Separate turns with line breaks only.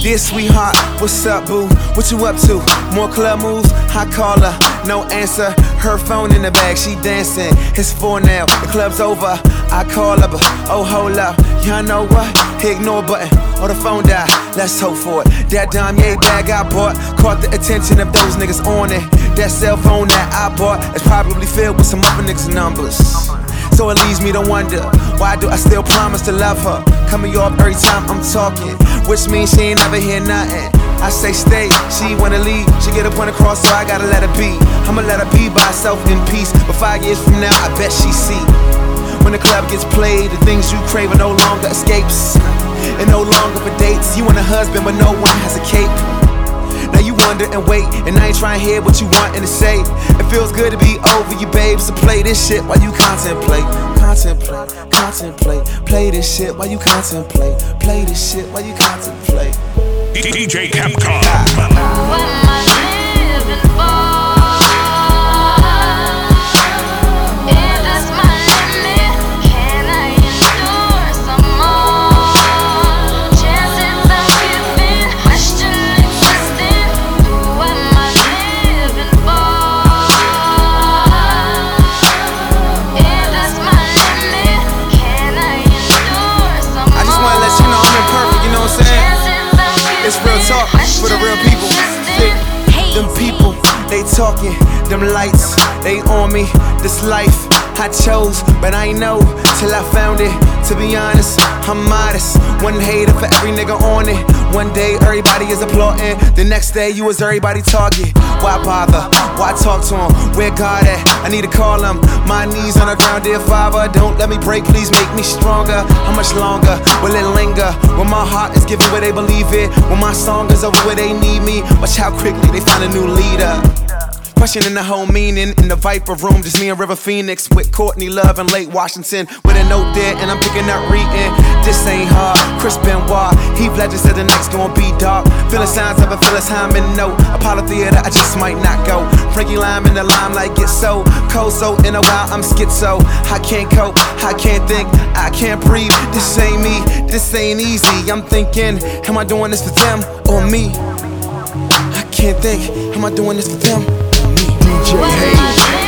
Dear sweetheart, what's up, boo? What you up to? More club moves? I call her, no answer. Her phone in the bag, she dancing. It's 4 now, the club's over. I call her, but oh, hold up. Y'all know what? Ignore button or the phone die. Let's hope for it. That Damier bag I bought caught the attention of those niggas on it. That cell phone that I bought is probably filled with some other niggas' numbers. So it leaves me to wonder, why do I still promise to love her? Coming off every time I'm talking, which means she ain't never hear nothing. I say stay, she wanna leave, she get a point across, so I gotta let her be. I'ma let her be by herself in peace, but 5 years from now, I bet she see. When the club gets played, the things you crave are no longer escapes, and no longer for dates. You want a husband, but no one has a cape. Now you wonder and wait, and I ain't trying to hear what you wantin' to say. It feels good to be over you, babe, so play this shit while you contemplate. Contemplate, contemplate, play this shit while you contemplate. Play this shit while you contemplate.
DJ Capcom.
What am I living for? Is this my limit? Can I endure some more? Chances I'm giving, question existing. What am I living for? Is this my limit? Can I endure some more?
I just wanna let you know I'm imperfect, you know what I'm saying? It's real talk for the real people. Them people, they talking, them lights, they on me. This life I chose, but I ain't know till I found it. To be honest, I'm modest. One hater for every nigga on it. One day everybody is applauding, the next day you was everybody target. Why bother? Why talk to him? Where God at? I need to call him. My knees on the ground, dear Father, don't let me break, please make me stronger. How much longer will it linger? When my heart is given where they believe it, when my song is over where they need me, watch how quickly they find a new leader. Questioning the whole meaning in the Viper room, just me and River Phoenix with Courtney Love and Lake Washington with a note there, and I'm picking up reading. This ain't hard. Chris Benoit, Heath Ledger said the night's gonna be dark. Feeling signs of a Phyllis Hyman note. Apollo Theater, I just might not go. Frankie Lime in the limelight get so cold, so in a while I'm schizo. I can't cope, I can't think, I can't breathe. This ain't me, this ain't easy. I'm thinking, am I doing this for them or me? I can't think, am I doing this for them?
DJ Hayes.